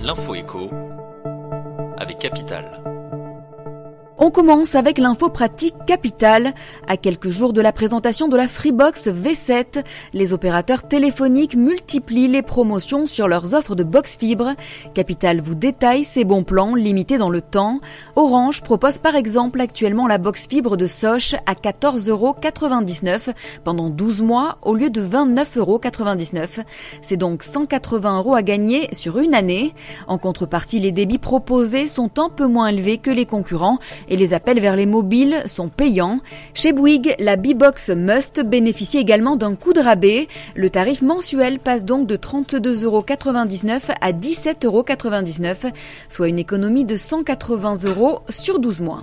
L'info écho avec Capital. On commence avec l'info pratique Capital. À quelques jours de la présentation de la Freebox V7, les opérateurs téléphoniques multiplient les promotions sur leurs offres de box fibre. Capital vous détaille ses bons plans limités dans le temps. Orange propose par exemple actuellement la box fibre de Sosh à 14,99€ pendant 12 mois au lieu de 29,99€. C'est donc 180€ à gagner sur une année. En contrepartie, les débits proposés sont un peu moins élevés que les concurrents et les appels vers les mobiles sont payants. Chez Bouygues, la B-Box Must bénéficie également d'un coup de rabais. Le tarif mensuel passe donc de 32,99€ à 17,99€, soit une économie de 180€ sur 12 mois.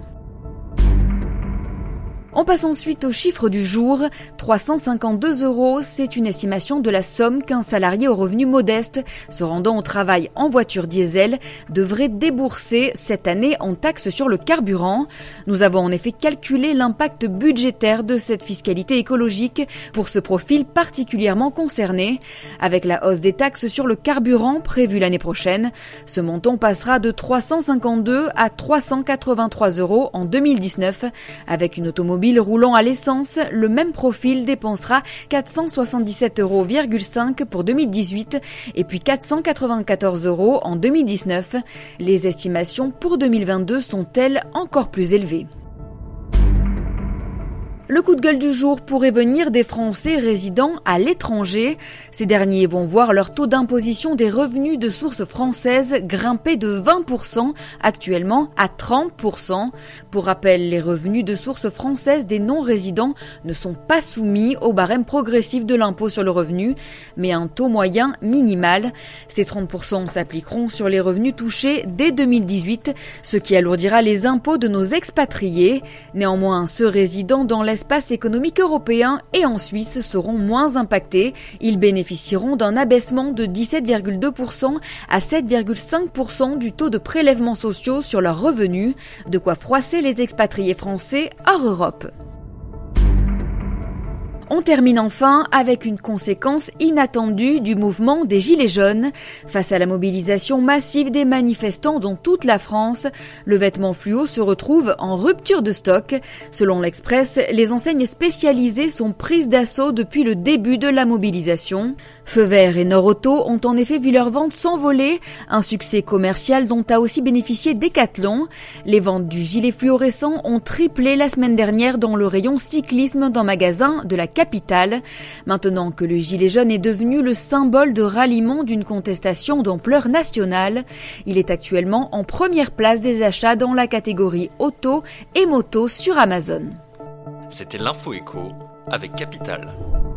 On passe ensuite au chiffre du jour. 352€, c'est une estimation de la somme qu'un salarié au revenu modeste se rendant au travail en voiture diesel devrait débourser cette année en taxes sur le carburant. Nous avons en effet calculé l'impact budgétaire de cette fiscalité écologique pour ce profil particulièrement concerné. Avec la hausse des taxes sur le carburant prévue l'année prochaine, ce montant passera de 352 à 383€ en 2019, avec une automobile roulant à l'essence, le même profil dépensera 477,5€ pour 2018 et puis 494€ en 2019. Les estimations pour 2022 sont-elles encore plus élevées? Le coup de gueule du jour pourrait venir des Français résidant à l'étranger. Ces derniers vont voir leur taux d'imposition des revenus de source française grimper de 20% actuellement à 30%. Pour rappel, les revenus de source française des non-résidents ne sont pas soumis au barème progressif de l'impôt sur le revenu, mais à un taux moyen minimal. Ces 30% s'appliqueront sur les revenus touchés dès 2018, ce qui alourdira les impôts de nos expatriés. Néanmoins, ceux résidant dans l'espace économique européen et en Suisse seront moins impactés. Ils bénéficieront d'un abaissement de 17,2% à 7,5% du taux de prélèvements sociaux sur leurs revenus, de quoi froisser les expatriés français hors Europe. On termine enfin avec une conséquence inattendue du mouvement des Gilets jaunes. Face à la mobilisation massive des manifestants dans toute la France, le vêtement fluo se retrouve en rupture de stock. Selon l'Express, les enseignes spécialisées sont prises d'assaut depuis le début de la mobilisation. Feu Vert et Nord Auto ont en effet vu leurs ventes s'envoler, un succès commercial dont a aussi bénéficié Decathlon. Les ventes du gilet fluorescent ont triplé la semaine dernière dans le rayon cyclisme d'un magasin de la capitale. Maintenant que le gilet jaune est devenu le symbole de ralliement d'une contestation d'ampleur nationale, il est actuellement en première place des achats dans la catégorie auto et moto sur Amazon. C'était l'info écho avec Capital.